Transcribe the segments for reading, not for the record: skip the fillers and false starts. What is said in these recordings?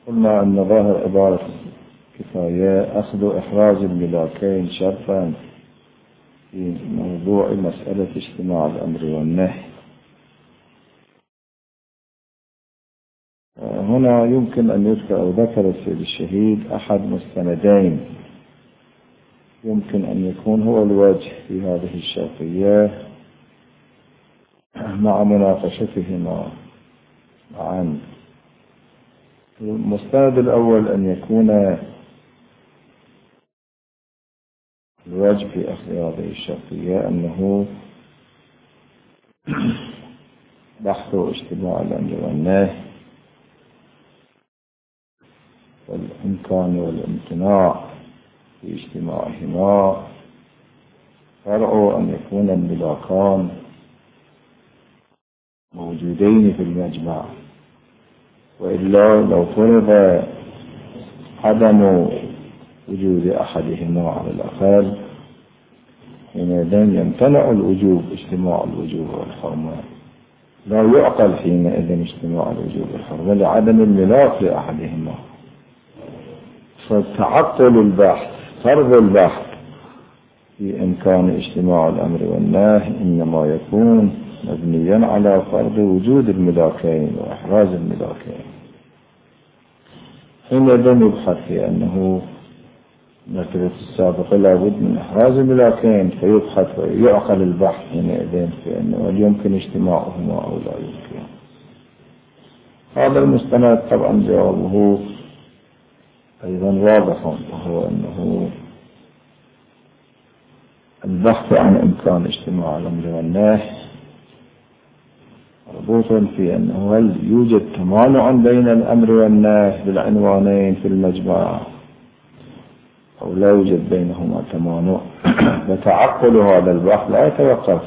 قلنا أن ظاهر عبارة كفاية أخذ إحراز الملاكين شرطا في موضوع مسألة اجتماع الأمر والنهي. هنا يمكن أن يذكر أو ذكر السيد الشهيد أحد مستندين يمكن أن يكون هو الوجه في هذه الشرطية مع مناقشتهما معا. المستند الأول أن يكون الوجه في أخذ هذه الشرطية أنه بحث اجتماع الأمر والنهي والإمكان والامتناع في اجتماعهما فرع أن يكون الملاكان موجودين في المجمع، وإلا لو فرض عدم وجود أحدهما على الأقل حينئذ يمتنع الوجوب اجتماع الوجوب والحرمة، لا يعقل حينئذ اجتماع الوجوب والحرمة لعدم الملاك لأحدهما. فتعقل البحث فرض البحث في إمكان اجتماع الأمر والنهي إنما يكون مبنيا على فرض وجود الملاكين وإحراز الملاكين. حينئذ يبحث في أنه المرتبة السابقة لابد من إحراز الملاكين، فيبحث ويعقل البحث حينئذ في أنه هل يمكن اجتماعهما أو لا يمكن. هذا المستند طبعا جوابه أيضا واضح، وهو أنه البحث عن إمكان اجتماع الأمر والنهي مربوط في أنه هل يوجد تمانع بين الأمر والنهي بالعنوانين في المجمع أو لا يوجد بينهما تمانع. فتعقل هذا البحث لا يتوقف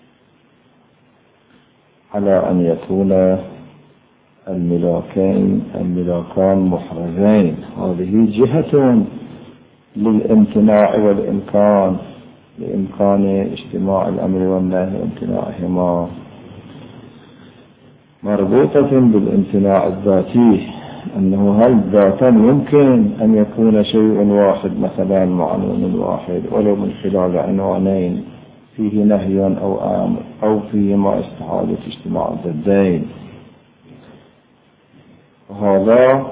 على أن يكون الملاكان محرزين، هذه جهة للامتناع والإمكان لإمكان اجتماع الأمر والنهي وامتناعهما، مربوطة بالامتناع الذاتي، أنه هل ذاتا يمكن أن يكون شيء واحد مثلا معنون واحد ولو من خلال عنوانين فيه نهي أو أمر أو فيهما استحالة اجتماع الضدين. وهذا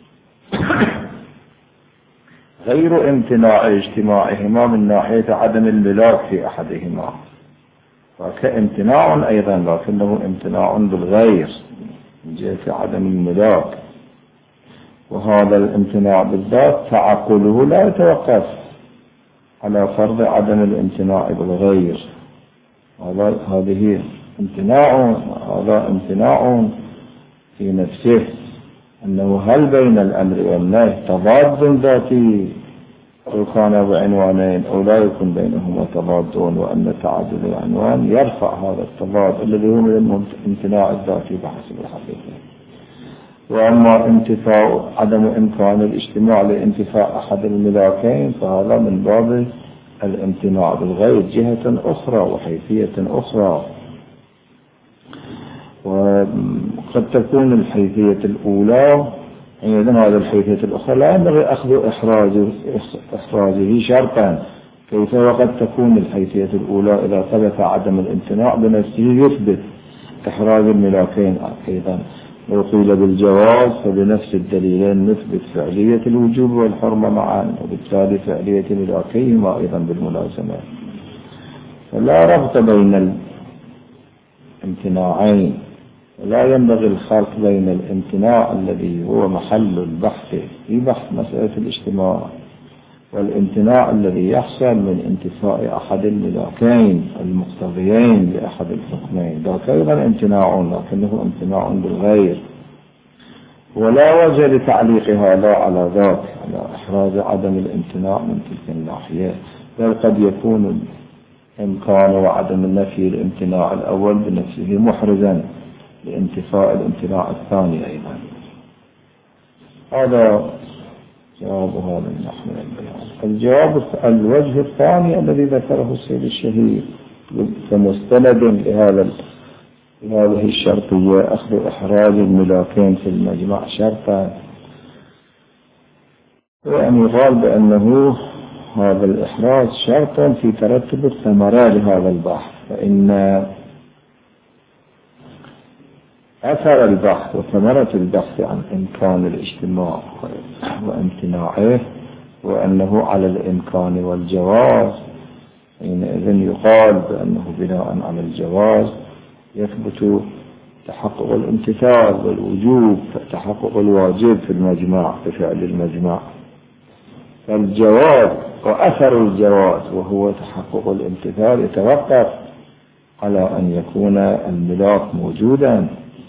غير امتناع اجتماعهما من ناحية عدم الملاك في أحدهما، فكامتناع أيضا لكنه امتناع بالغير من جهة عدم الملاك. وهذا الامتناع بالذات تعقله لا يتوقف على فرض عدم الامتناع بالغير، هذا امتناع في نفسه، أنه هل بين الأمر والنهي تضاد ذاتي أو كان بعنوانين أو لا يكون بينهما تضادون، وأن تعدد العنوان يرفع هذا التضاد الذي هو من الامتناع الذاتي بحسب الحقيقة. وأما انتفاء عدم إمكان الاجتماع لانتفاء أحد الملاكين فهذا من باب الامتناع بالغير جهة أخرى وحيثية أخرى. وقد تكون الحيثية الأولى إذن هذه الحيثية الأخرى لا ينبغي أخذ إحراجه شرطا، كيف وقد تكون الحيثية الأولى إذا ثبت عدم الامتناع بنفسه يثبت إحراج الملاكين أيضا. لو قيل بالجواز فبنفس الدليلين نثبت فعلية الوجوب والحرمة معا، وبالتالي فعلية ملاكيهما أيضا بالملازمة. فلا ربط بين الامتناعين، ولا ينبغي الخلط بين الامتناع الذي هو محل البحث في بحث مسألة الاجتماع والامتناع الذي يحصل من انتفاء أحد الملاكين المقتضيين لأحد الحكمين. ذاك أيضا امتناع لكنه امتناع بالغير، ولا وجه لتعليق هذا على ذاك على إحراز عدم الامتناع من تلك الناحية، بل قد يكون الإمكان وعدم النفي الامتناع الأول بنفسه محرزا لانتفاء الامتناع الثاني أيضا. هذا جواب هذا النحو من البيان. الوجه الثاني الذي ذكره السيد الشهيد كمستند لهذه الشرطية أخذ إحراز الملاكين في المجمع شرطا، وأن يقال بأنه هذا الإحراز شرط في ترتب الثمرة لهذا البحث، فإن أثر البحث وثمرة البحث عن إمكان الاجتماع وامتناعه وأنه على الإمكان والجواز، حينئذ يقال بأنه بناء على الجواز يثبت تحقق الامتثال والوجوب، تحقق الواجب في المجمع بفعل المجمع. فالجواز وأثر الجواز وهو تحقق الامتثال يتوقف على أن يكون الملاك موجودا،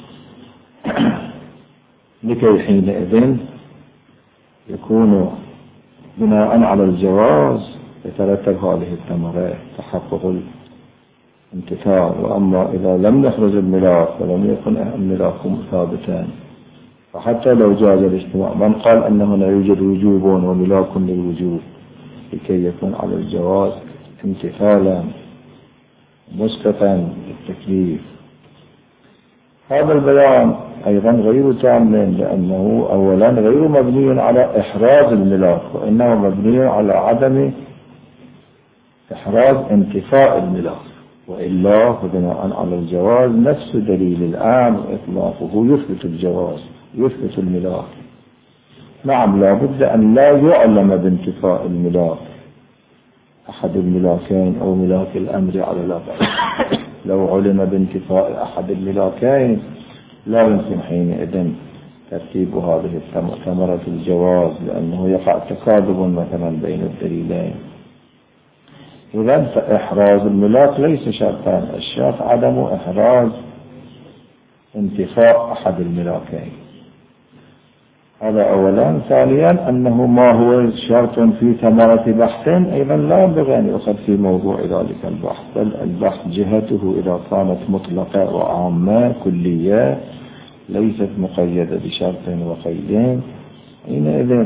لكي حينئذ يكون بناء على الجواز يترتب هذه الثمرات تحقق الامتثال. وأما إذا لم يخرج الملاك ولم يكن الملاك ثابتا، فحتى لو جاز الاجتماع من قال أن هنا يوجد وجوب وملاك للوجوب، لكي يكون على الجواز امتثالا مسقطا للتكليف. هذا البيان أيضا غير تام، لأنه أولا غير مبني على إحراز الملاك، وإنما مبني على عدم إحراز انتفاء الملاك، وإلا فبناء على الجواز نفس دليل الآن إطلاقه يثبت الجواز يثبت الملاك. نعم، لا بد أن لا يعلم بانتفاء الملاك أحد الملاكين أو ملاك الأمر على الأقل. لو علم بانتفاء أحد الملاكين لا يمكن حينئذ ترتيب هذه ثمرة الجواز، لأنه يقع تكاذب مثلا بين الدليلين. إذن فإحراز الملاك ليس شرطا، الشرط عدم إحراز انتفاء أحد الملاكين. هذا أولا. ثانيا أنه ما هو شرط في ثمرة بحث أيضا لا ينبغي أن يؤخذ في موضوع ذلك البحث، بل البحث جهته إذا كانت مطلقة وعامة كلية ليست مقيدة بشرط وقيدين، حينئذ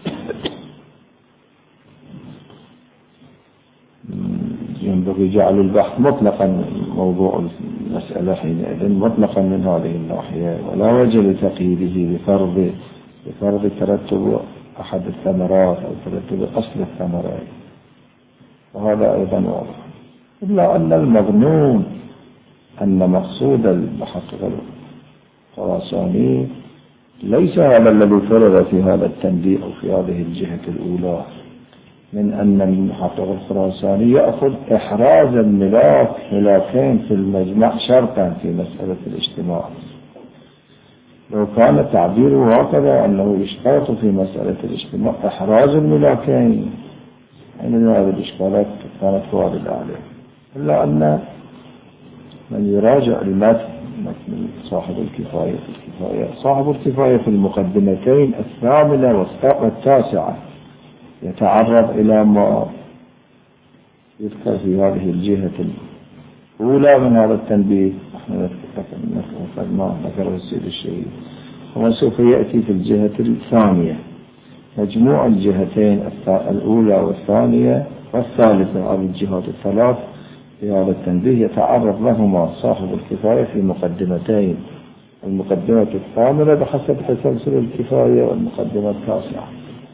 ينبغي جعل البحث مطلقا، موضوع المسألة حينئذ مطلقا من هذه الناحية، ولا وجه لتقييده بفرض ترتب أحد الثمرات أو ترتب أصل الثمرات، وهذا أيضا واضح. إلا أن المظنون أن مقصود المحقق الخراساني ليس هذا الذي فرض في هذا التنبيه أو في هذه الجهة الأولى، من أن المحقق الخراساني يأخذ إحراز ملاكين في المجمع شرطا في مسألة الاجتماع. لو كان تعبيره هكذا أنه يشترط في مسألة الاجتماع إحراز الملاكين، أن هذه الإشكالات كانت واردة عليه. إلا أن من يراجع المتن صاحب الكفاية صاحب الكفاية في المقدمتين الثامنة والتاسعة يتعرض إلى ما يذكر في هذه الجهة الأولى من هذا التنبيه، نحن ما ذكره السيد الشهيد، ومن سوف يأتي في الجهة الثانية. مجموع الجهتين الأولى والثانية والثالثة، هذه الجهات الثلاث في هذا التنبيه يتعرض لهما صاحب الكفاية في مقدمتين، المقدمة الثامنة بحسب تسلسل الكفاية والمقدمة التاسعة.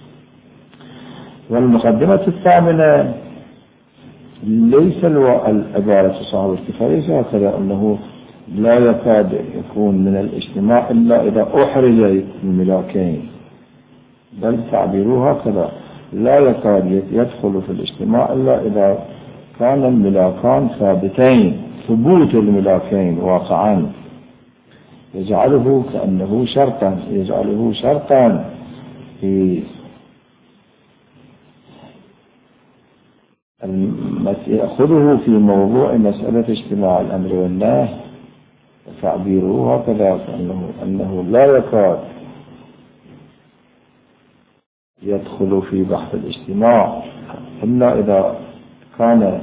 والمقدمة الثامنة ليس العبارة صاحب الكفاية هكذا أنه لا يكاد يكون من الاجتماع إلا إذا أحرز الملاكين، بل تعبيروها هكذا لا يكاد يدخل في الاجتماع إلا إذا كان الملاكان ثابتين، ثبوت الملاكين واقعا يجعله كأنه شرطا، يجعله شرطا في يأخذه في موضوع مسألة اجتماع الأمر والنهي، وتعبيره هكذا أنه لا يكاد يدخل في بحث الاجتماع إلا إذا كان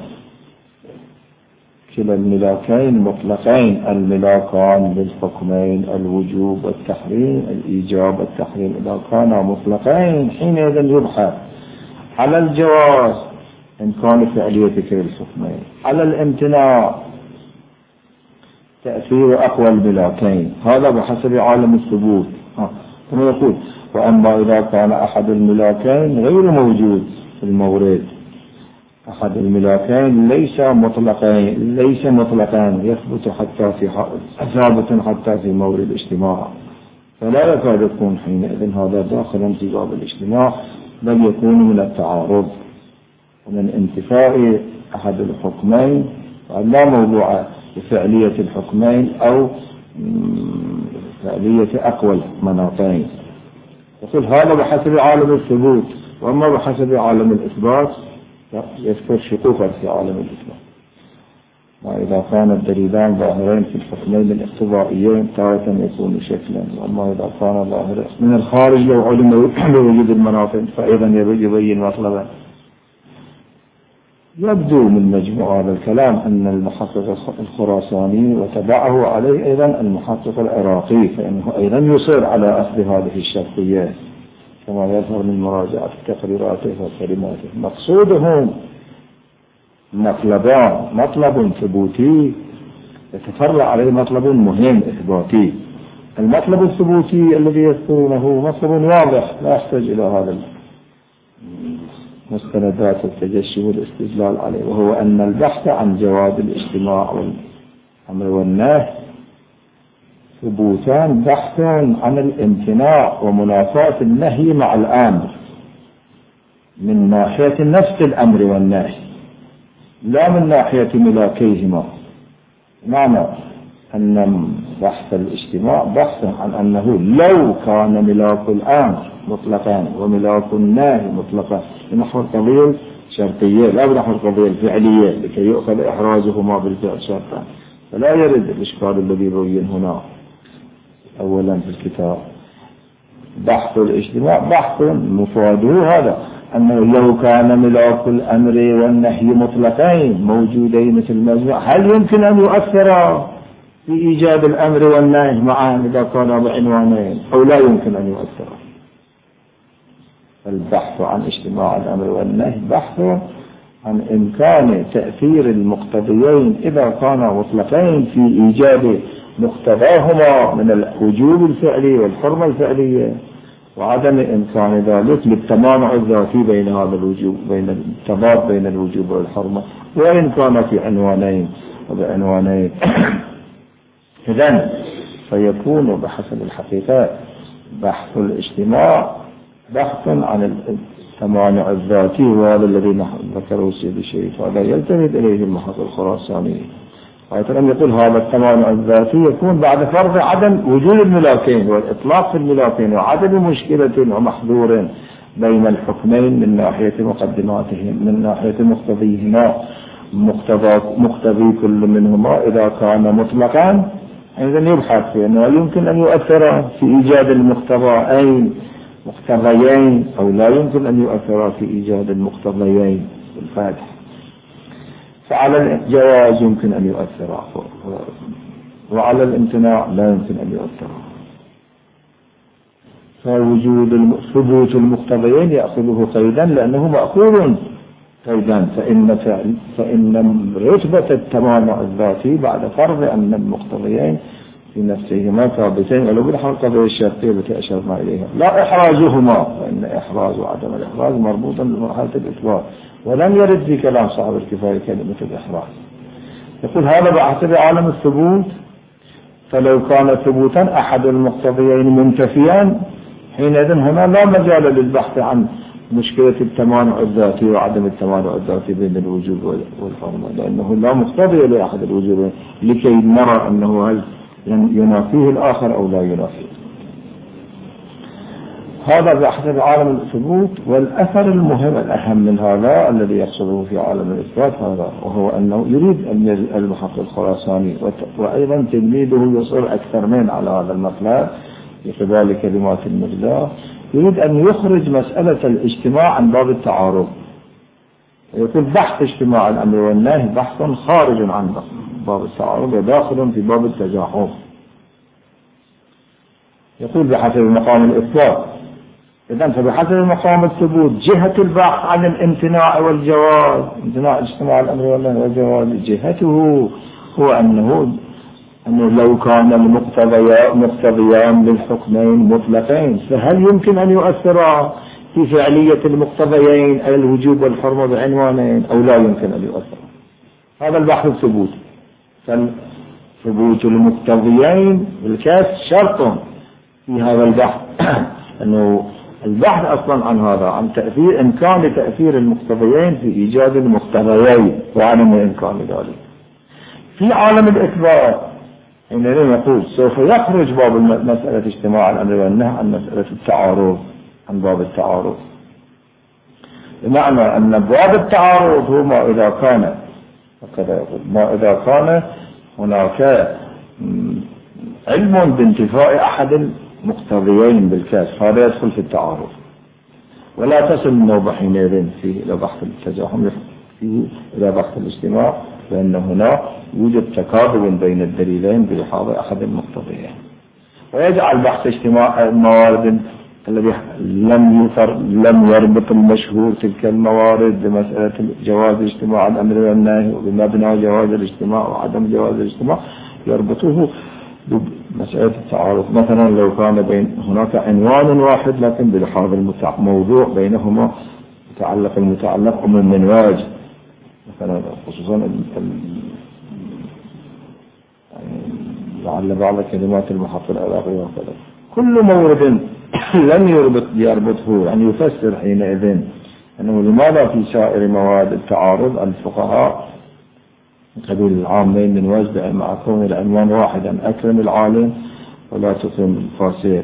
كلا الملاكين مطلقين، الملاكان بالحكمين الوجوب والتحريم، الإيجاب والتحريم إذا كانا مطلقين حينئذ يبحث على الجواز إن كان فعلية كلا الحكمين، على الامتناع تأثير أقوى الملاكين، هذا بحسب عالم الثبوت. ثم يقول وأما إذا كان أحد الملاكين غير موجود في المورد، أحد الملاكين ليس مطلقان يثبت ثابت حتى في مورد الاجتماع، فلا يكاد يكون حينئذ هذا داخلا في باب الاجتماع، بل يكون من التعارض ومن انتفاء أحد الحكمين، لا موضوع لفعلية الحكمين أو فعلية أقوى المناطين. يقول هذا بحسب عالم الثبوت، وأما بحسب عالم الإثبات يذكر شقوقا في عالم الإثبات. وإذا كان الدليلان ظاهرين في الحكمين الاقتضائيين تارة يكون شكلا، وأما إذا كان ظاهر من الخارج لو علم بوجود المناطق فأيضا يبين مطلبا. يبدو من مجموع هذا الكلام أن المحقق الخراساني وتبعه عليه أيضا المحقق العراقي، فإنه أيضا يصر على أخذ هذه الشرطيات كما يظهر من مراجعة تقريراته وكلماته. مقصودهم مطلب ثبوتي يتفرع عليه مطلب مهم إثباتي. المطلب الثبوتي الذي يذكرونه مطلب واضح لا يحتاج إلى هذا مستندات التجشم والاستدلال عليه، وهو أن البحث عن جواز الاجتماع والأمر والنهي ثبوتان، بحث عن الامتناع ومنافاة النهي مع الأمر من ناحية نفس الأمر والنهي لا من ناحية ملاكيهما. معنى أن بحث الاجتماع بحث عن أنه لو كان ملاك الأمر مطلقا وملاك النهي مطلقا بنحو القضية الشرطية لا بنحو القضية الفعلية لكي يؤخذ إحراجهما بالفعل شرطا، فلا يرد الإشكال الذي يبين هنا أولا في الكتاب. بحث الاجتماع بحث مفاده هذا أنه لو كان ملاك الأمر والنهي مطلقين موجودين في المجموع هل يمكن أن يؤثر في إيجاد الأمر والنهي معا إذا كان بعنوانين أو لا يمكن أن يؤثر؟ البحث عن اجتماع الأمر والنهي بحث عن إمكان تأثير المقتضيين إذا كانا مطلقين في إيجاد مقتضاهما من الوجوب الفعلي والحرمة الفعلية، وعدم إمكان ذلك للتمانع الذاتي بين هذا الوجوب بين التضاد بين الوجوب والحرمة وإن كان في عنوانين وبعنوانين. إذن فيكون بحسب الحقيقة بحث الاجتماع بحث عن التمانع الذاتي، وهذا الذي ذكره السيد الشريف هذا يلتفت إليه المحقق الخراساني. وأيضا يقول هذا التمانع الذاتي يكون بعد فرض عدم وجود الملاكين والإطلاق في الملاكين وعدم مشكلة ومحظور بين الحكمين من ناحية مقدماتهم من ناحية مقتضيهما مقتضي كل منهما إذا كان مطلقا. إذن يبحث في أنه يمكن أن يؤثر في إيجاد المقتضيين أو لا يمكن أن يؤثر في إيجاد المقتضيين بالفاتح. فعلى الجواز يمكن أن يؤثر وعلى الامتناع لا يمكن أن يؤثر. فوجود ثبوت المقتضيين يأخذه قيدا لأنه مأخوذ قيدا، فإن رتبة التمانع الذاتي بعد فرض أن المقتضيين في نفسهما ثابتين ولو بنحو القضية الشرطية التي أشرنا إليها لا إحراجهما، فإن إحراج وعدم الإحراج مربوطا بمرحلة الإثبات، ولم يرد في كلام صاحب الكفاية كلمة الإحراج. يقول هذا بحسب عالم الثبوت، فلو كان ثبوتا أحد المقتضيين منتفيا حينئذ هنا لا مجال للبحث عن مشكلة التمانع الذاتي وعدم التمانع الذاتي بين الوجوب والحرمة، لأنه لا مقتضي لأحد الوجوبين لكي نرى أنه هل ينافيه الآخر أو لا ينافيه. هذا بحسب عالم الثبوت. والأثر المهم الأهم من هذا الذي يقصده في عالم الإثبات هذا، وهو أنه يريد المحقق الخراساني وأيضا تلميذه يصر أكثر من على هذا المطلب في قبال كلمات المجلاه، يريد أن يخرج مسألة الاجتماع عن باب التعارض. يقول بحث اجتماع الأمر والنهي بحث خارج عن باب التعارض وداخل في باب التزاحم. يقول بحسب مقام الإثبات. إذن فبحسب مقام الثبوت جهة البحث عن الامتناع والجواز، امتناع اجتماع الأمر والنهي والجواز، جهته هو أنه أنه لو كان المقتضيان للحكمين مطلقين فهل يمكن أن يؤثر في فعلية المقتضيين أي الوجوب والحرمة بعنوانين أو لا يمكن أن يؤثر؟ هذا البحث الثبوت. فثبوت المقتضيين بالكاس شرط في هذا البحث أنه البحث أصلا عن هذا عن تأثير إمكان تأثير المقتضيين في إيجاد المقتضيين وعدم إمكان ذلك. في عالم الإثبات حينئذ نقول سوف يخرج باب مسألة اجتماع الأمر والنهي عن مسألة التعارض عن باب التعارض، بمعنى أن باب التعارض هو ما إذا كان ما إذا كان هناك علم بانتفاء أحد المقتضيين بالكاس هذا يدخل في التعارض، ولا تصل النوبة حينئذ فيه إلى بحث التزاحم فيه إلى بحث الاجتماع، لأن هنا يوجد تكاذب بين الدليلين بلحاظ أحد المقتضيين، ويجعل بحث اجتماع الموارد الذي لم يربط المشهور تلك الموارد بمسألة جواز اجتماع الأمر والنهي وبمبنى جواز الاجتماع وعدم جواز الاجتماع يربطه بمسألة التعارض. مثلا لو كان بين هناك عنوان واحد لكن بلحاظ الموضوع بينهما المتعلق من منواج، مثلا خصوصا لعل بعض كلمات المحط العراقي وكذا كل مورد لم يربطه يعني يفسر حينئذ أنه لماذا في سائر مواد التعارض الفقهاء قبيل العامين من وجد مع كون العنوان واحدا أكرم العالم ولا تكرم الفاسق،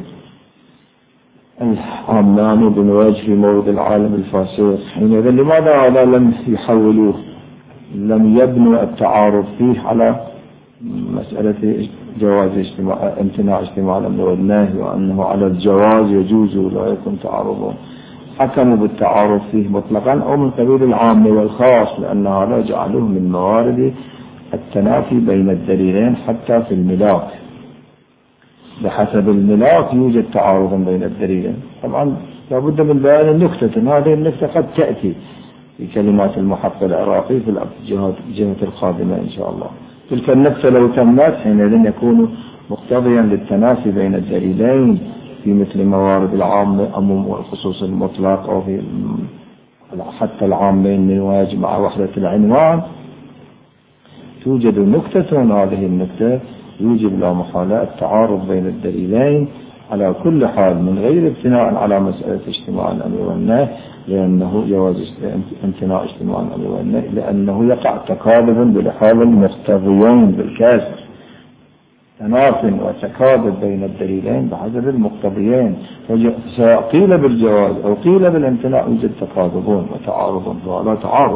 العامان بمواجه في مورد العالم الفاسق، حينئذ لماذا هذا لم يحولوه لم يبنوا التعارض فيه على مسألة جواز امتناع اجتماع الأمر والنهي وأنه على الجواز يجوز ولا يكون تعارض، حكموا بالتعارض فيه مطلقا أو من قبيل العام والخاص، لأن هذا جعلوه من موارد التنافي بين الدليلين حتى في الملاك، بحسب الملاك يوجد تعارض بين الدليلين. طبعا لابد من بيان النكتة، هذه النكتة قد تأتي في كلمات المحط العراقي في الجهة القادمة إن شاء الله. تلك النكتة لو تمت حينئذ يكون مقتضيا للتنافي بين الدليلين في مثل موارد العام أمم والخصوص المطلق أو في حتى العامين من واجب مع وحدة العنوان توجد نكتة، هذه النكتة يوجب لا محالة التعارض بين الدليلين على كل حال من غير ابتناء على مسألة اجتماع الأمر والنهي، لأنه جواز امتناع اجتماع الأمر والنهي لأنه يقع تكاذب بلحاظ المقتضيين بالكسر، تناف وتكاذب بين الدليلين بحسب المقتضيين، سواء قيل بالجواز أو قيل بالامتناع يوجد تكاذبون وتعارض ولا تعارض.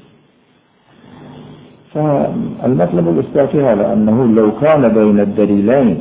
فالمطلب الإثباتي هذا أنه لو كان بين الدليلين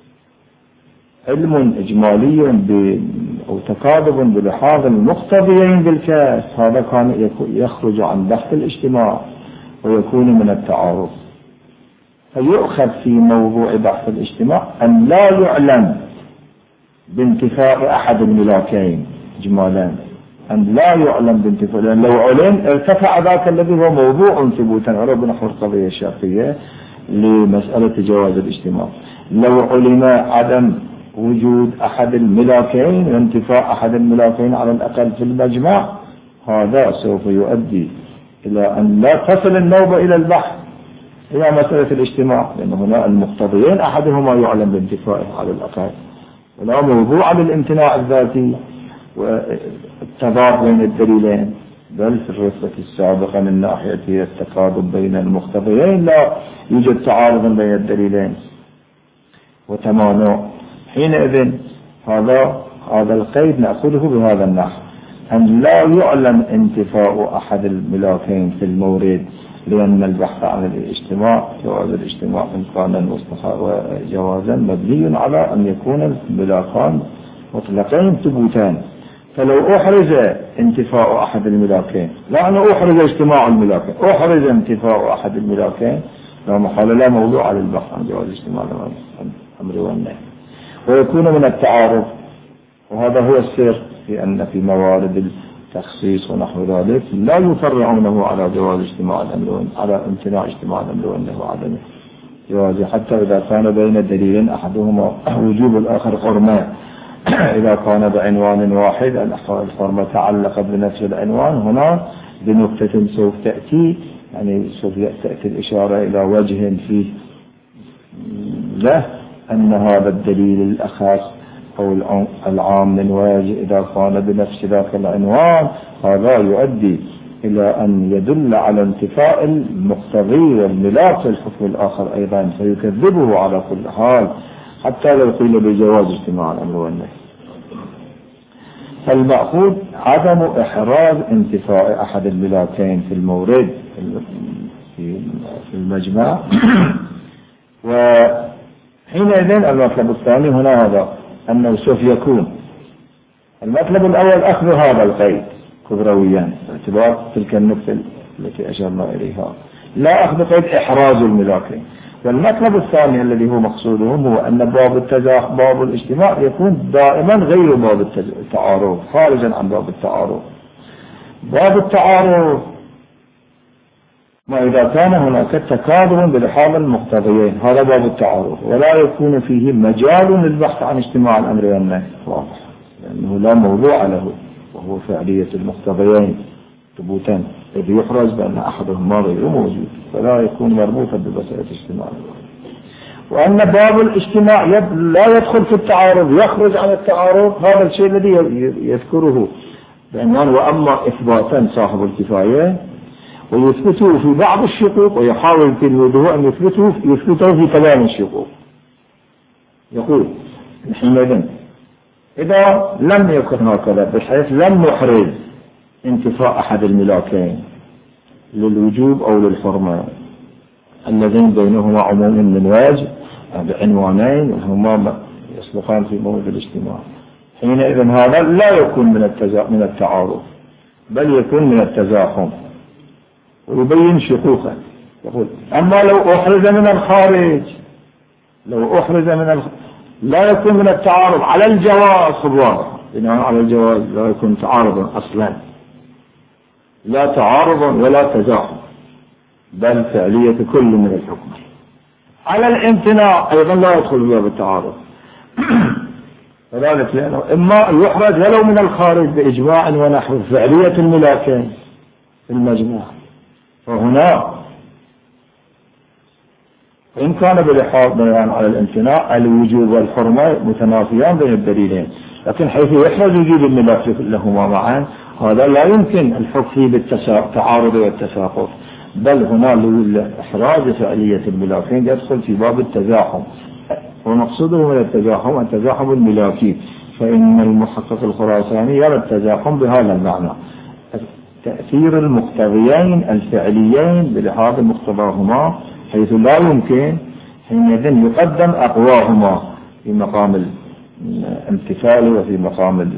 علم إجمالي أو تكاذب بلحاظ المقتضيين بالكاس هذا كان يخرج عن بحث الاجتماع ويكون من التعارض، فيؤخذ في موضوع بحث الاجتماع أن لا يعلم بانتفاء أحد الملاكين إجمالا، أن لا يعلم بانتفاء، لأن لو علم ارتفع ذاك الذي هو موضوع ثبوتا على بنحو القضية الشرطية لمسألة جواز الاجتماع. لو علم عدم وجود أحد الملاكين وانتفاء أحد الملاكين على الأقل في المجمع هذا سوف يؤدي إلى أن لا تصل النوبة إلى البحث إلى مسألة الاجتماع، لأن هنا المقتضيين أحدهما يعلم بانتفائه على الأقل ولا موضوع للامتناع الذاتي والتضاد بين الدليلين، بل في الرتبة السابقة من ناحية التقارب بين المقتضيين لا يوجد تعارض بين الدليلين وتمانع. حينئذ هذا القيد نأخذه بهذا النحو أن لا يعلم انتفاء أحد الملاكين في المورد، لأن البحث عن الاجتماع جواز الاجتماع إمكانا وجوازا مبني على أن يكون الملاكان مطلقين ثبوتان، فلو أحرز انتفاء أحد الملاكين لا أنا أحرز اجتماع الملاكين أحرز انتفاء أحد الملاكين لا محال لا موضوع على البحث عن جواز الاجتماع الأمر والنهي ويكون من التعارض. وهذا هو السر في أن في موارد التخصيص ونحو ذلك لا يفرعونه على جواز اجتماع الأمر على امتناع اجتماع الأمر والنهي وعدمه، جوازه حتى إذا كان بين دليل أحدهما وجوب الآخر حرمة. إذا كان بعنوان واحد الحرمة تعلق بنفس العنوان، هنا بنقطة سوف تأتي، يعني سوف تأتي الإشارة إلى وجه فيه له أن هذا الدليل الأخص أو العام من وجه إذا كان بنفس ذاك العنوان، هذا يؤدي إلى أن يدل على انتفاء المقتضي والملاك للحكم الآخر أيضا، فيكذبه على كل حال حتى لو قيل بجواز اجتماع الأمر والنهي. فالمأخوذ عدم إحراز انتفاء أحد الملاكين في المورد في المجمع. وحينئذ المطلب الثاني هنا هذا أنه سوف يكون المطلب الأول أخذ هذا القيد كبرويا باعتبار تلك النقطة التي أشرنا إليها، لا أخذ قيد إحراز الملاكين. والمطلب الثاني الذي هو مقصودهم هو أن باب الاجتماع يكون دائما غير باب التعارض، خارجا عن باب التعارض. باب التعارض ما إذا كان هناك تكاثر بلحاظ المقتضيين، هذا باب التعارض، ولا يكون فيه مجال للبحث عن اجتماع الأمر والنهي، واضح، لأنه لا موضوع له وهو فعلية المقتضيين ثبوتا، الذي يحرز بأن أحدهما غير موجود، فلا يكون مربوطا بمسألة اجتماع. وأن باب الاجتماع لا يدخل في التعارض، يخرج عن التعارض، هذا الشيء الذي يذكره بعنوان وأما إثباتا صاحب الكفاية، ويثبته في بعض الشقوق ويحاول تلميذه أن يثبته في تمام الشقوق. يقول حينئذ إذا لم يكن هكذا بحيث لم نحرز انتفاء أحد الملاكين للوجوب أو للحرمة الذين بينهما عموم من وجه بعنوانين وهما يصلحان في موضع الاجتماع، حينئذ هذا لا يكون من التعارض، بل يكون من التزاحم ويبين شقوقا. يقول أما لو أحرز من الخارج، لا يكون من التعارض على الجواز، خبار بناء على الجواز لا يكون تعارضا أصلا، لا تعارض ولا تزاحم، بل فعلية كل من الحكم. على الامتناع أيضا لا يدخل باب التعارض، وذلك لأنه إما يحرز ولو من الخارج بإجماع ونحو فعلية الملاكين في المجموع، فهنا إن كان بلحاظ بيان على الامتناع الوجوب والحرمة متنافيان بين الدليلين، لكن حيث يحرز وجود الملاك لهما معا هذا لا يمكن الحكم فيه بالتعارض والتساقط، بل هنا لإحراز فعلية الملاكين يدخل في باب التزاحم، ومقصوده من التزاحم التزاحم الملاكي، فإن المحقق الخراساني يرى التزاحم بهذا المعنى، تأثير المقتضيين الفعليين بلحاظ مقتضاهما، حيث لا يمكن حينئذ يقدم أقواهما في مقام الامتثال وفي مقام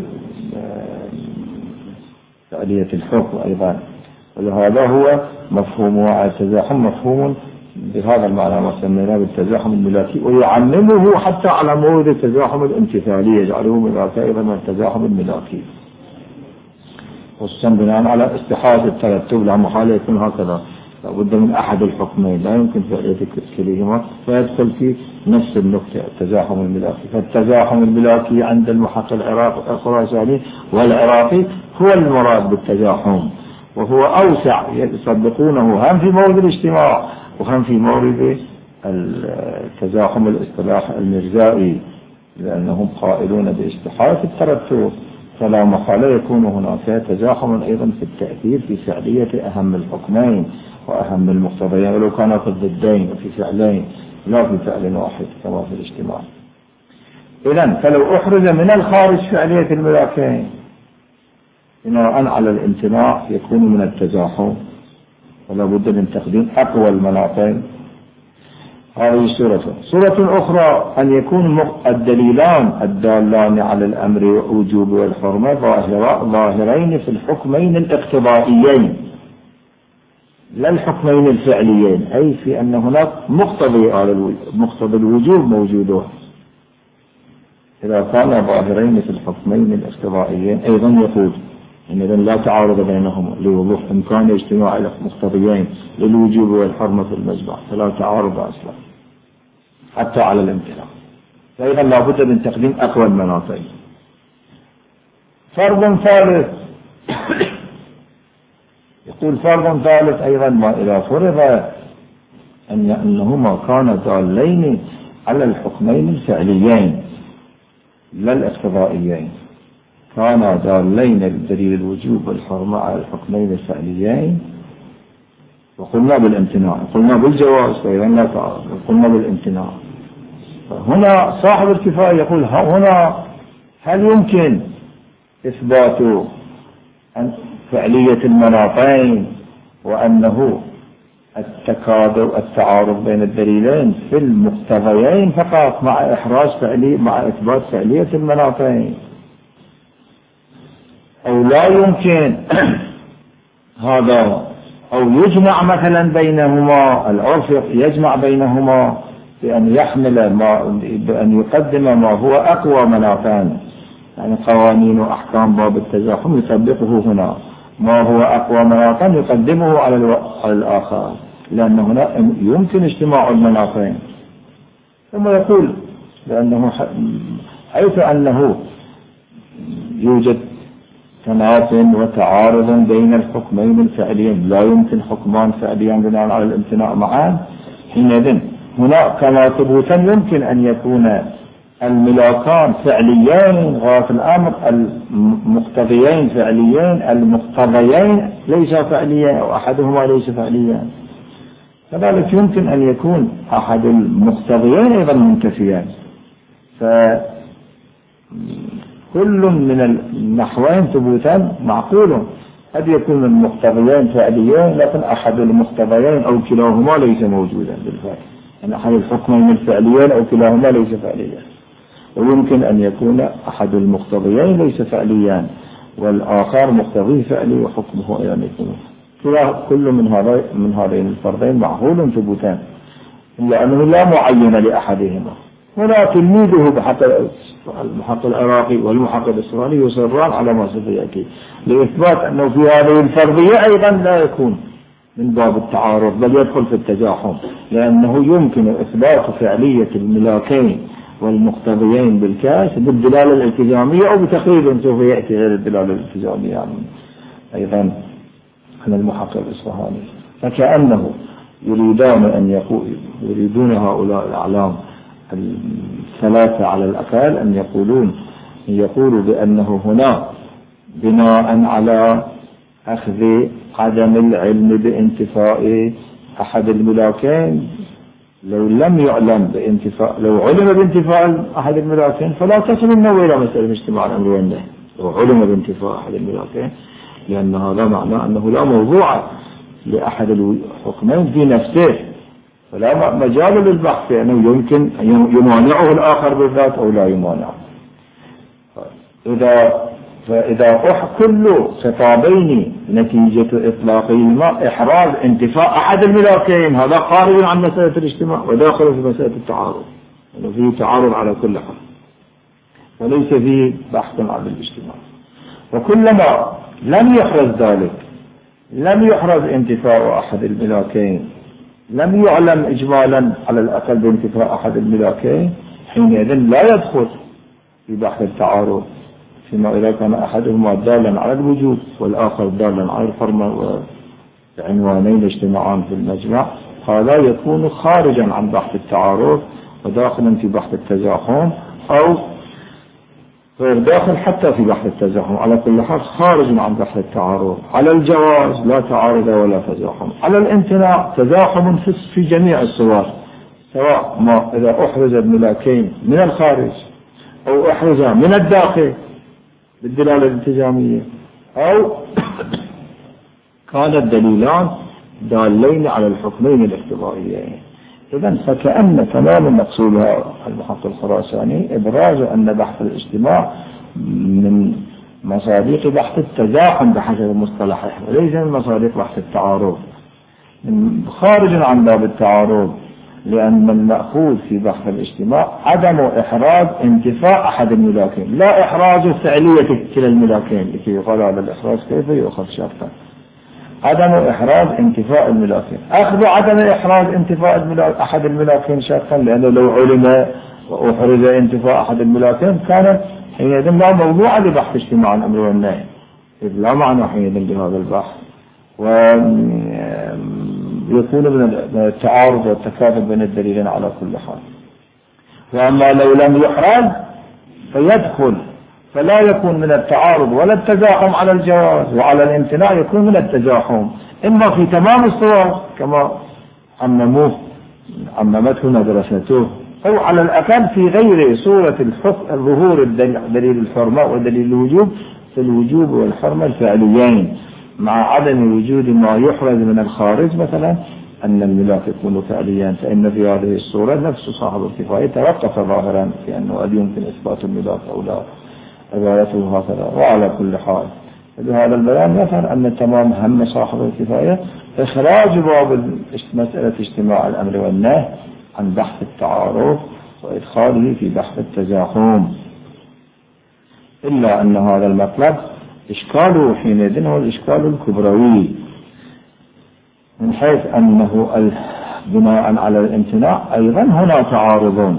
فعلية الحكم أيضا. ولهذا هو مفهوم التزاحم مفهوم بهذا المعنى ما سميناه بالتزاحم الملاكي، ويعممه حتى على مورد التزاحم الامتثالي، يجعله ملاك أيضا من التزاحم الملاكي، خصوصا بناء على استحاضة الترتب، لا محالة يكون هكذا، لابد من أحد الحكمين لا يمكن فعلية كليهما، فيدخل في نفس النقطة التزاحم الملاكي. فالتزاحم الملاكي عند المحقق الخراساني والعراقي هو المراد بالتزاحم، وهو أوسع، يصدقونه هم في مورد الاجتماع وهم في مورد التزاحم الاصطلاح المرزائي، لأنهم قائلون باستحالة الترتب، فلا محالة يكون هناك تزاحم أيضا في التأثير في فعلية أهم الحكمين وأهم المقتضيين، ولو كانوا في الضدين وفي فعلين لا في فعل واحد كما في الاجتماع. إذن فلو أحرز من الخارج فعلية الملاكين بناء على الامتناع يكون من التزاحم، ولا بد من تقديم أقوى المناطين. هذه صورة أخرى أن يكون الدليلان الدالان على الأمر والوجوب والحرمة ظاهرين في الحكمين الاقتضائيين لا الحكمين الفعليين، أي في أن هناك مقتضى الوجوب موجود. إذا كان ظاهرين في الحكمين الاقتضائيين أيضا يقول إن لا تعارض بينهما لوضوح إمكان اجتماع المقتضيين للوجوب والحرمة في المجمع، فلا تعارض أصلا. حتى على الامتناع. فإذا لابد من تقديم أقوى المناطين. فرض ثالث يقول فرض ثالث أيضا ما إذا فرض أنهما كانا دالين على الحكمين الفعليين لا الاقتضائيين، كانا دالين بدليل الوجوب والحرمة على الحكمين الفعليين، وقلنا بالامتناع، قلنا بالجواز فإذا لا تعارض، قلنا بالامتناع. هنا صاحب الكفاية يقول هنا هل يمكن إثبات فعلية المناطين وأنه التعارض بين الدليلين في المقتضيين فقط مع إثبات فعلية المناطين، أو لا يمكن هذا، أو يجمع مثلا بينهما، العرف يجمع بينهما بأن بأن يقدم ما هو أقوى مناطين، يعني قوانين وأحكام باب التزاحم يطبقه هنا، ما هو أقوى مناطين يقدمه على الآخر، لأن هنا يمكن اجتماع المناطين. ثم يقول لأنه حيث أنه يوجد تناف وتعارض بين الحكمين الفعليين، لا يمكن حكمان فعليان بناء على الامتناع معا، حينئذ هناك كما ثبوتا يمكن أن يكون الملاكان فعليين غاية الأمر، المقتضيين فعليين، المقتضيين ليس فعليين أو أحدهما ليس فعليا. كذلك يمكن أن يكون أحد المقتضيين أيضا منتفيا، فكل من النحوين ثبوتا معقول، قد يكون المقتضيين فعليين لكن أحد المقتضيين أو كلاهما ليس موجودا بالفعل، يعني أحد الحكمين الفعليين أو كلاهما ليس فعليا. ويمكن أن يكون أحد المقتضيين ليس فعليا والآخر مقتضي فعلي وحكمه أيضا يكون. كل من هذين الفرضين معقول ثبوتان، إلا أنه لا معين لأحدهما. هنا تلميذه المحقق العراقي والمحقق الإسرائيلي يصران على ما سيأتي لإثبات أنه في هذه الفرضية أيضا لا يكون من باب التعارض بل يدخل في التزاحم، لأنه يمكن إثبات فعلية الملاكين والمقتضيين بالكاس بالدلالة الالتزامية أو بتقريب سوف يأتي غير الدلالة الالتزامية يعني أيضا عن المحقق الإصفهاني. فكأنه يريدون هؤلاء الأعلام الثلاثة على الأقل أن يقولوا بأنه هنا بناء على أخذ عدم العلم بانتفاء أحد الملاكين، لو لم يعلم لو علم بانتفاء أحد الملاكين فلا تصل النوع إلى مسألة اجتماع الأمرين له، لو علم بانتفاء أحد الملاكين، لأن هذا معناه أنه لا موضوع لأحد الحكمين في نفسه، فلا مجال للبحث أنه يمكن أن يمانعه الآخر بالذات أو لا يمانعه. فإذا كل خطابين نتيجة إطلاقهما إحراز انتفاء أحد الملاكين، هذا خارج عن مسألة الاجتماع وداخل في مسألة التعارض، يعني فيه تعارض على كل حال وليس فيه بحث عن الاجتماع. وكلما لم يحرز ذلك، لم يحرز انتفاء أحد الملاكين، لم يعلم إجمالا على الأقل بانتفاء أحد الملاكين، حينئذ لا يدخل في بحث التعارض، فيما إذا كان أحدهما دالا على الوجود والآخر دالا على الحرمة وعنوانين اجتماعان في المجمع، هذا يكون خارجا عن بحث التعارض وداخلا في بحث التزاحم أو غير داخل حتى في بحث التزاحم، على كل حال خارج عن بحث التعارض. على الجواز لا تعارض ولا تزاحم، على الامتناع تزاحم في جميع الصور، سواء ما إذا أحرز الملاكين من الخارج أو أحرز من الداخل بالدلالة الالتزامية أو كان الدليلان دالين على الحكمين الاقتضائيين. إذن فكأن تمام مقصودها المحقق الخراساني إبراز أن بحث الاجتماع من مصادق بحث التزاحم بحسب مصطلحه وليس من مصادق بحث التعارض، خارج عن باب التعارض، لأن المأخوذ في بحث الاجتماع عدم إحراز انتفاء أحد الملاكين، لا إحراز فعلية كلا الملاكين، لكي يقال على الإحراز كيف يؤخذ شرطا. عدم إحراز انتفاء الملاكين. أخذ عدم إحراز انتفاء أحد الملاكين شرطا، لأنه لو علم وأحرز انتفاء أحد الملاكين كان حينئذ لا موضوع لبحث اجتماع الأمر والنهي، إذ لا معنى حينئذ بهذا البحث، ويكون من التعارض والتكاثر بين الدليلين على كل حال. وأما لو لم يحرز فيدخل، فلا يكون من التعارض ولا التزاحم على الجواز، وعلى الامتناع يكون من التزاحم، إما في تمام الصور كما عممته مدرسته، أو على الأقل في غير صورة ظهور دليل الحرمة ودليل الوجوب، في الوجوب والحرمة الفعليين، مع عدم وجود ما يحرز من الخارج، مثلا أن الملاك يكون فعليا، فإن في هذه الصورة نفس صاحب الكفاية توقف ظاهرا في أنه هل يمكن إثبات الملاك أو لا، عبارته هكذا. وعلى كل حال بهذا البيان يظهر أن تمام هم صاحب الكفاية إخراج باب مسألة اجتماع الأمر والنهي عن بحث التعارض وإدخاله في بحث التزاحم، إلا أن هذا المطلب إشكاله حينئذ هو الإشكال الكبروي، من حيث أنه بناء على الامتناع أيضا هنا تعارض،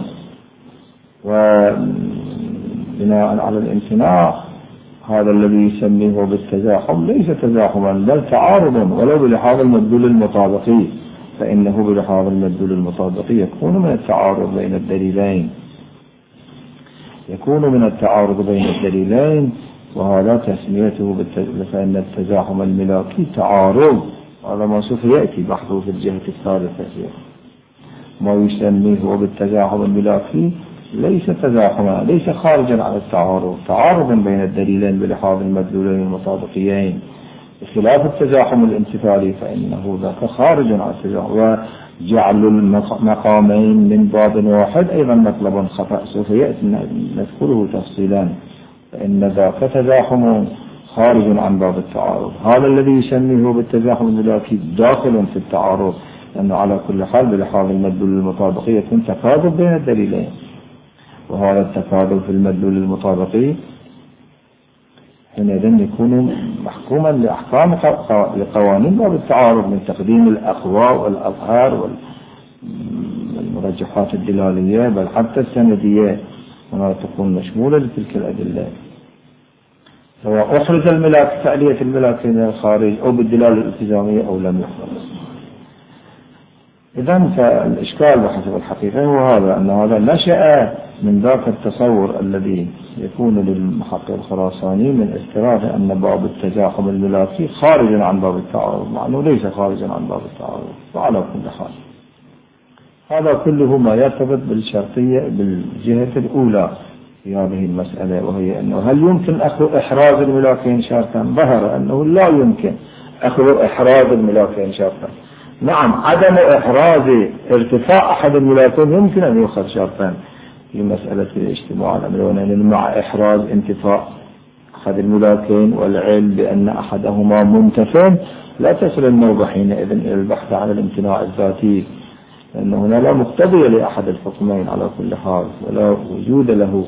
وبناء على الامتناع هذا الذي يسميه بالتزاحم ليس تزاحما بل تعارض، ولو بلحاظ المدلول المطابقي، فإنه بلحاظ المدلول المطابقي يكون من التعارض بين الدليلين، وهذا تسميته فإن التزاحم الملاكي تعارض، هذا ما سوف يأتي بحثه في الجهة الثالثة. ما يسميه بالتزاحم الملاكي ليس تزاحما، ليس خارجا على التعارض، تعارض بين الدليلين بلحاظ المدلولين المطابقيين، بخلاف التزاحم الامتثالي فإنه ذاك خارج على التزاحم. وجعل المقامين من باب واحد أيضا مطلب خطأ، سوف يأتي نذكره تفصيلا، فإن ذاك تزاحم خارج عن باب التعارض. هذا الذي يسميه بالتزاحم الملاكي داخل في التعارض، لأنه على كل حال بلحاظ المدلول المطابقي يكون تكاذب بين الدليلين، وهذا التكاذب في المدلول المطابقي حينئذ يكون محكوما لأحكام لقوانين باب التعارض، من تقديم الأقوى والأظهار والمرجحات الدلالية، بل حتى السندية، وما تكون مشمولة لتلك الأدلة، سواء أحرز الملاك فعلية الملاك من الخارج أو بالدلالة الالتزامية أو لم يحرز. إذن فالإشكال بحسب الحقيقة هو هذا، أن هذا نشأ من ذاك التصور الذي يكون للمحقق الخراساني من استراف أن باب التزاحم الملاكي خارج عن باب التعارض، مع أنه ليس خارجا عن باب التعارض. وعلى كل حال هذا كله ما يرتبط بالشرطية بالجهة الأولى في هذه المسألة، وهي أنه هل يمكن أخذ إحراز الملاكين شرطا؟ ظهر أنه لا يمكن أخذ إحراز الملاكين شرطا. نعم، عدم إحراز ارتفاع أحد الملاكين يمكن أن يؤخذ شرطا في مسألة الاجتماع الأمر والنهي، مع إحراز انتفاء أحد الملاكين والعلم بأن أحدهما منتفٍ لا تصل النوبة حينئذ إلى البحث عن الامتناع الذاتي، لأن هنا لا مقتضي لأحد الحكمين على كل حال ولا وجود له،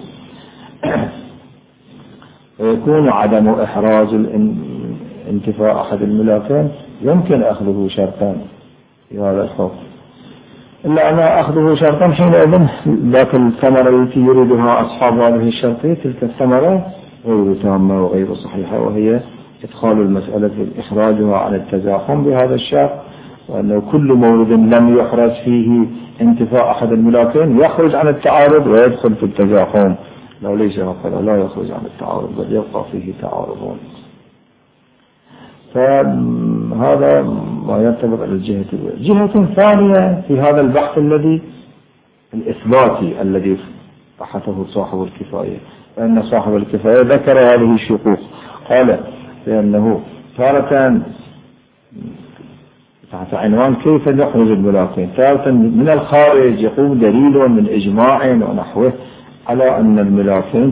ويكون عدم إحراز انتفاء أحد الملاكين يمكن أخذه شرطا في هذا الحكم، إلا أن أخذه شرطا حينئذ ذاك الثمرة التي يريدها أصحاب هذه الشرطية تلك الثمرة غير تامة وغير صحيحة، وهي إدخال المسألة في إخراجها عن التزاحم بهذا الشرط، وأنه كل مورد لم يحرز فيه انتفاء أحد الملاكين يخرج عن التعارض ويدخل في التزاحم. لو ليس هكذا لا يخرج عن التعارض بل يبقى فيه تعارض. فهذا ما يرتبط على الجهة الأولى. جهة ثانية في هذا البحث الإثباتي الذي بحثه صاحب الكفاية، فإن صاحب الكفاية ذكر هذه الشقوق، قال بأنه تارة تحت عنوان كيف نخرج الملاكين، تارة من الخارج يقوم دليل من إجماع ونحوه على أن الملاكين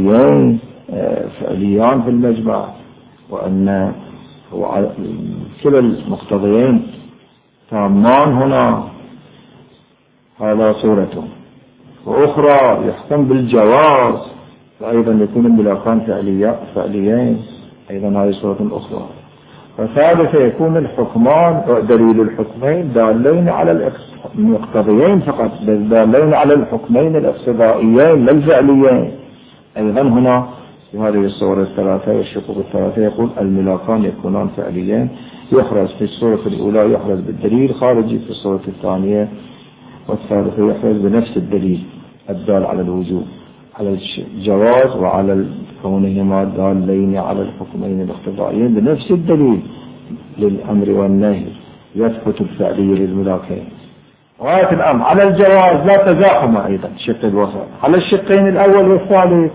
فعليان في المجمع، وأن كلا المقتضيين تامان هنا، هذا صورته. وأخرى يحكم بالجواز، فأيضا يكون الملاكان فعليين، أيضا هذه صورة أخرى. وثالثا يكون الحكمان دليل الحكمين دالين على المقتضيين فقط، دالين على الحكمين الاقتضائيين لا الفعليين. أيضا هنا في هذه الصور الثلاثة والشقوق الثلاثة يقول الملاكان يكونان فعليين، يحرز في الصورة الأولى يحرز بالدليل خارجي، في الصورة الثانية والثالثة يحرز بنفس الدليل الدال على الوجوب، على الجواز وعلى كونهما دالين على الحكمين الاقتضائيين بنفس الدليل للأمر والنهي، يثبت الفعلية للملاكين. غاية الأمر على الجواز لا تزاحم أيضا الشق الوسط على الشقين الأول والثالث،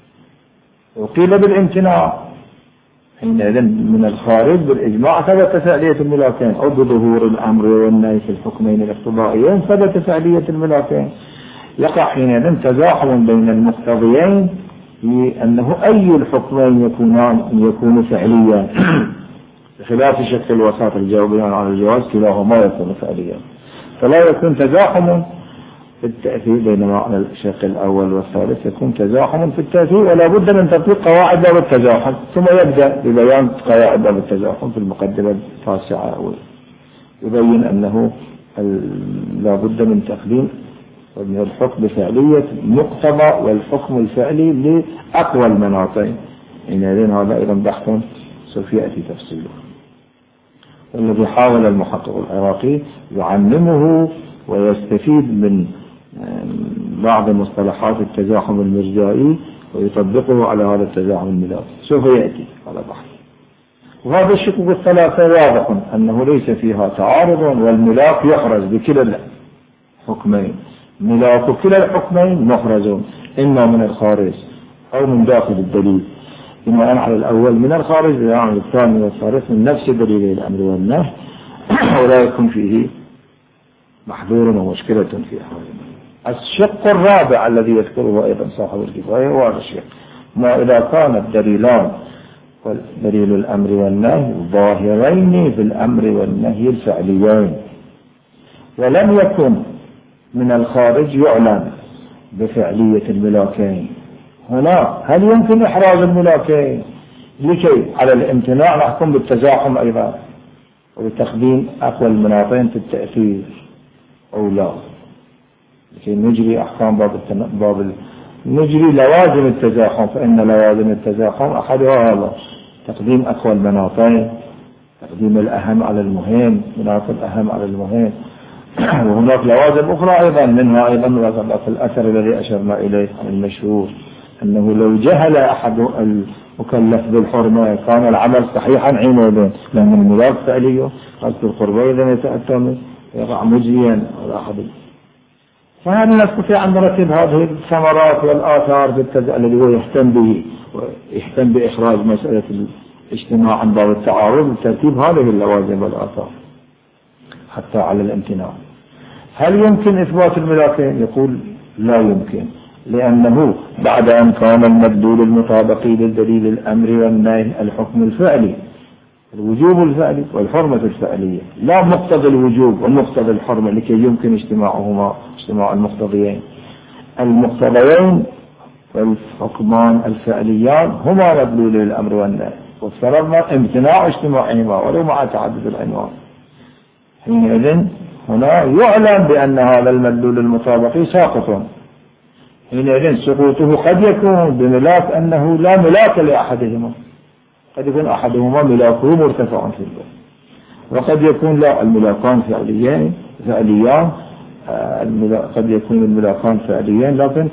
وقيل بالامتناع حينئذ من الخارج بالإجماع ثبت فعلية الملاكين، أو بظهور الأمر والنهي في الحكمين الاقتضائيين ثبت فعلية الملاكين. يقع حينئذ تزاحم بين المقتضيين لأنه أي الحكمين يكون فعليا بخلاف شق الوسط الجوابيان على الجواز كلاهما يكون فعليا، فلا يكون تزاحم في التأثير، بينما على الشق الأول والثالث يكون تزاحم في التأثير، ولا بد من تطبيق قواعد باب التزاحم، ثم يبدأ ببيان قواعد باب التزاحم في المقدمة التاسعة، يبين أنه لا بد من تقديم من الحكم بفعلية مقتضى والحكم الفعلي لأقوى المناطين. إن هذا أيضا بحث سوف يأتي تفصيله، والذي حاول المحقق العراقي يعلمه ويستفيد من بعض مصطلحات التزاحم المرجائي ويطبقه على هذا التزاحم الملاكي، سوف يأتي على بحث. وهذا الشقوق الثلاثة واضح أنه ليس فيها تعارض، والملاك يحرز بكلا الحكمين، ملاك كلا الحكمين محرز إما من الخارج أو من داخل الدليل، بناء على الأول من الخارج يعني الثاني والثالث من نفس دليل الأمر والنهي، ولا يكون فيه محظور ومشكلة في حاله. الشق الرابع الذي يذكره أيضا صاحب الكفاية هو الشق ما إذا كان الدليلان دليل الأمر والنهي ظاهرين في الأمر والنهي الفعليين، ولم يكن من الخارج يعلن بفعلية الملاكين، هنا هل يمكن إحراز الملاكين لكي على الامتناع نحكم بالتزاحم أيضا وبتقديم أقوى المناطين في التأثير أو لا، لكي نجري أحكام نجري لوازم التزاحم، فإن لوازم التزاحم أحدها هذا تقديم أقوى المناطين، تقديم الأهم على المهم، مناط الأهم على المهم. وهناك لوازم أخرى أيضا، منها أيضا في الأثر الذي أشرنا إليه المشهور أنه لو جهل أحد المكلف بالحرمة كان العمل صحيحا حينئذ، لأن الملاك فعليه قصد القربة إذا يتأتى يقع مجريا على أحد. فهل نستطيع أن نرتب هذه الثمرات والآثار الذي هو يهتم بإخراج مسألة الاجتماع عن باب التعارض بترتيب هذه اللوازم والآثار حتى على الامتناع؟ هل يمكن إثبات الملاكين؟ يقول لا يمكن، لأنه بعد أن كان المدلول المطابقي للدليل الأمر والنهي الحكم الفعلي، الوجوب الفعلي والحرمة الفعلية، لا مقتضى الوجوب ومقتضى الحرمة لكي يمكن اجتماع المقتضيين. المقتضيين والحكمان الفعليان هما مدلول الأمر والنهي، وافترضنا امتناع اجتماعهما ولو مع تعدد العنوان. حينئذ هنا يعلم بأن هذا المدلول المطابقي ساقط، حينئذ سقوطه قد يكون بملاك أنه لا ملاك لأحدهما، قد يكون أحدهما ملاكه مرتفع في الباب، وقد يكون لا الملاكان فعليان قد يكون الملاكان فعليان لكن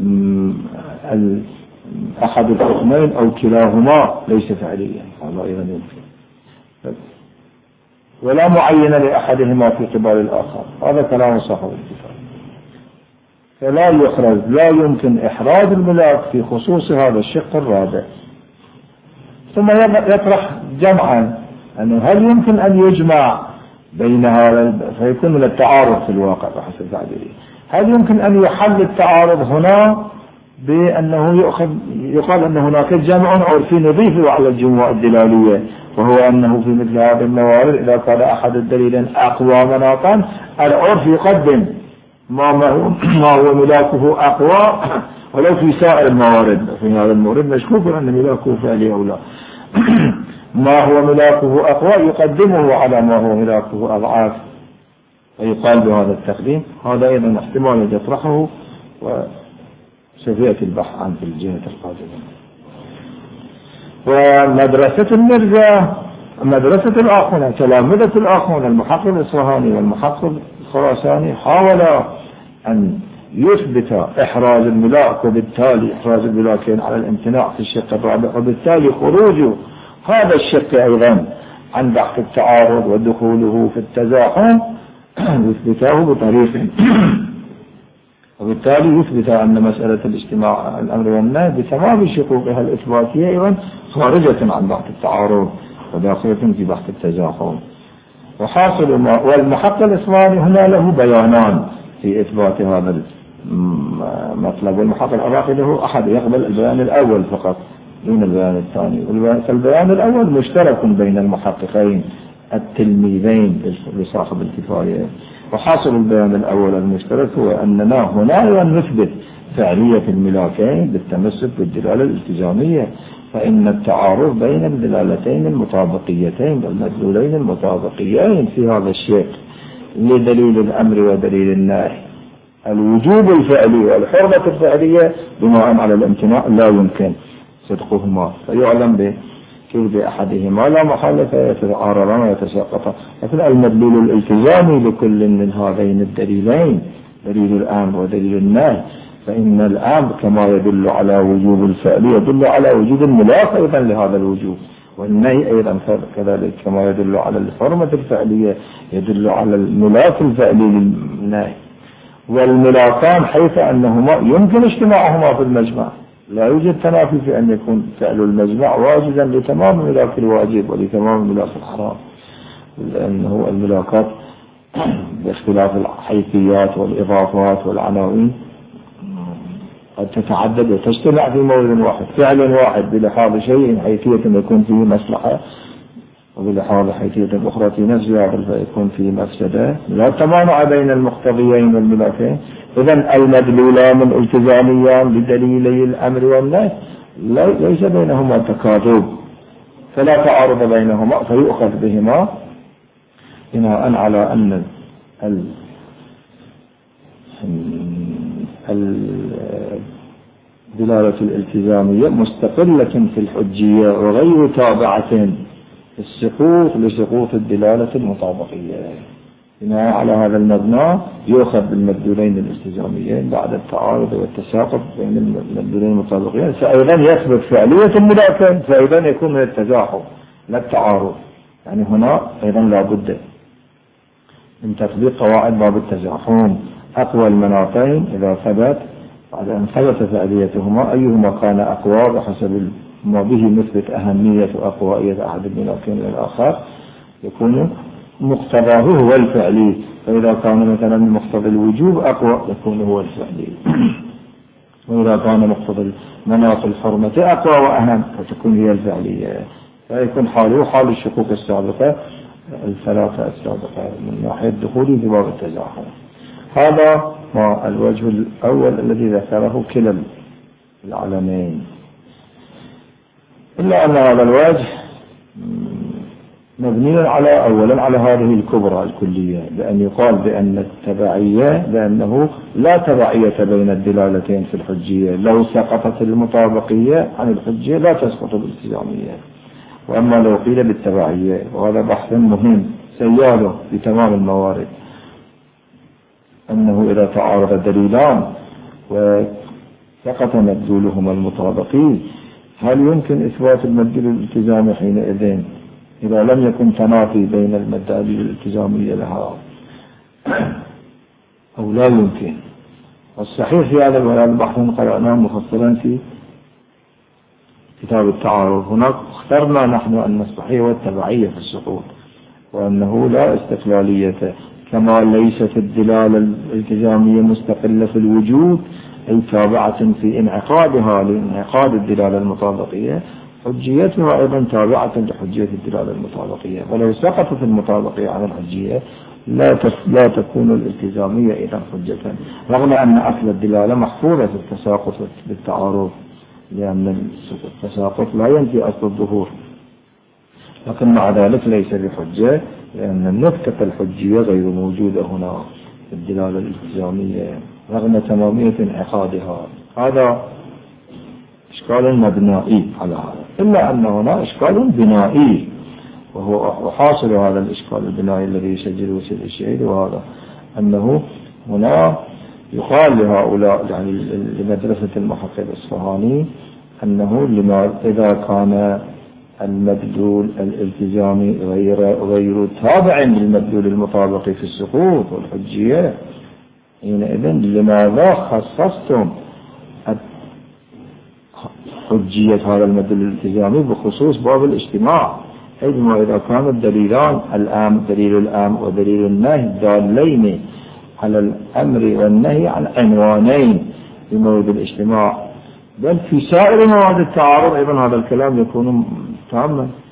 أحد الحكمين أو كلاهما ليس فعليا، هذا أيضا يمكن، ولا معين لأحدهما في قبال الآخر، هذا كلام صاحب الكفاية. فلا يخرج، لا يمكن إحراز الملاك في خصوص هذا الشق الرابع. ثم يطرح جمعا أنه هل يمكن أن يجمع بين هذا، فيكون من التعارض في الواقع بحسب تعبيره، هل يمكن أن يحل التعارض هنا بأنه يقال أن هناك جمع عرفي نضيفه على الجموع الدلالية، وهو أنه في مثل هذه الموارد إذا كان أحد الدليلين أقوى مناطا العرف يقدم ما هو ملاكه أقوى ولو في سائر الموارد. في هذا المورد مشكوك أن ملاكه فعلي أو لا. ما هو ملاكه أقوى يقدمه على ما هو ملاكه أضعاف، ويقال بهذا التقديم. هذا أيضا احتمال يطرحه وسوف يأتي البحث عنه في الجهة القادمة. ومدرسة المرزا، مدرسة الآخرون، تلامذة الآخرون المحقق الإصفهاني والمحقق الخراساني حاول أن يثبت إحراز الملاك، وبالتالي إحراز الملاكين على الامتناع في الشق الرابع، وبالتالي خروج هذا الشق أيضا عن بحث التعارض ودخوله في التزاحم يثبته بطريق وبالتالي يثبت أن مسألة الاجتماع الأمر والنهي بتمام شقوقها الإثباتية أيضا خارجة عن بحث التعارض وداخلة في بحث التزاحم. وحاصل والمحقق الإصفهاني هنا له بيانان في إثبات هذا المطلب، والمحقق العراقي له أحد يقبل البيان الأول فقط دون البيان الثاني. فالبيان الأول مشترك بين المحققين التلميذين لصاحب الكفاية. وحاصل البيان الأول المشترك هو أننا هنا نثبت فعلية الملاكين بالتمسك بالدلالة الالتزامية، فإن التعارض بين الدلالتين المطابقيتين المدلولين المطابقيين في هذا الشيء لدليل الأمر ودليل النهي الوجوب الفعلي والحرمة الفعلية بناء على الامتناع لا يمكن صدقهما، فيعلم كيف بأحدهما لا محالة يتعارضان ويتساقطان. لكن المدلول الالتزامي لكل من هذين الدليلين دليل الأمر ودليل النهي، فإن الأمر كما يدل على وجوب الفعل يدل على وجود الملاك أيضا لهذا الوجوب، والنهي أيضا كذلك كما يدل على الحرمة الفعلية يدل على الملاك الفعلي للنهي. والملاكان حيث أنهما يمكن اجتماعهما في المجمع، لا يوجد تنافي في أن يكون فعل المجمع واجدا لتمام ملاك الواجب ولتمام ملاك الحرام، لأنه الملاكات باختلاف الحيثيات والإضافات والعناوين قد تتعدد وتجتمع في موضع واحد. فعل واحد بلحاظ شيء حيثية يكون فيه مصلحة، وبلحاظ حيثية أخرى في نفس هذا فيكون فيه مفسدة، لا تمانع بين المقتضيين والملاكين. إذن المدلولان الالتزاميان بدليلي الأمر والنهي ليس بينهما تكاذب، فلا تعارض بينهما، فيؤخذ بهما بناء على أن الدلالة الالتزامية مستقلة في الحجية وغير تابعة السقوط لسقوط الدلالة المطابقية. بناء على هذا المبنى يؤخذ بالمدلولين الالتزاميين بعد التعارض والتساقط بين المدلولين المطابقين، فأيضا يثبت فعلية الملاكين، فأيضا يكون من التزاحم لا التعارض. يعني هنا أيضا لا بد من تطبيق قواعد باب التزاحم. أقوى المناطين إذا ثبت بعد أن ثبت فعليتهما أيهما كان أقوى بحسب ما به نثبت أهمية وأقوائية أحد الملاكين للآخر يكون مقتضاه هو الفعلي، فإذا كان مثلا مقتضى الوجوب أقوى يكون هو الفعلي، وإذا كان مقتضى مناط الحرمة أقوى وأهم فتكون هي الفعلية، فيكون حاله حال الشقوق السابقة الثلاثة السابقة من ناحية دخوله في باب التزاحم. هذا ما الوجه الأول الذي ذكره كلا العالمين، إلا أن هذا الوجه مبني على أولا على هذه الكبرى الكلية، بأن يقال بأن التبعية بأنه لا تبعية بين الدلالتين في الحجية، لو سقطت المطابقية عن الحجية لا تسقط الالتزامية، وأما لو قيل بالتبعية، وهذا بحث مهم سياله بتمام الموارد، أنه إذا تعارض دليلان وسقط مدلولهما المطابقي هل يمكن إثبات المدلول الالتزامي حينئذ إذا لم يكن تنافي بين المدلول الالتزامية لها أو لا يمكن؟ والصحيح في هذا البحث قرأناه مفصلا في كتاب التعارض. هناك اخترنا نحن أن الصحيح والتبعية في السقوط، وأنه لا استقلالية، كما ليست الدلالة الالتزامية مستقلة في الوجود أي تابعة في انعقادها لانعقاد الدلالة المطابقية، حجيتها أيضا تابعة لحجية الدلالة المطابقية، ولو سقطت المطابقية عن الحجية لا تكون الالتزامية إذا حجة، رغم أن أصل الدلالة محفوظة في التساقط بالتعارض، لأن التساقط لا ينفي أصل الظهور. لكن مع ذلك ليس بحجة، لأن النكتة الحجية غير موجودة هنا في الدلالة الالتزامية رغم تمامية انعقادها. هذا إشكال مبنائي على هذا، إلا أن هنا إشكال بنائي، وهو حاصل هذا الإشكال البنائي الذي يسجل وسيل الشهيد، وهذا أنه هنا يقال لهؤلاء يعني لمدرسة المحقق الإصفهاني أنه إذا كان المدلول الالتزامي غير تابع للمدلول المطابق في السقوط والحجية، حينئذ لماذا خصصتم حجية هذا المدلول الالتزامي بخصوص باب الاجتماع؟ حيثما إذا كان الدليلان دليل الأمر ودليل النهي دالين على الأمر والنهي عن عنوانين في موعد الاجتماع، بل في سائر مواد التعارض أيضا هذا الكلام يكون تاما.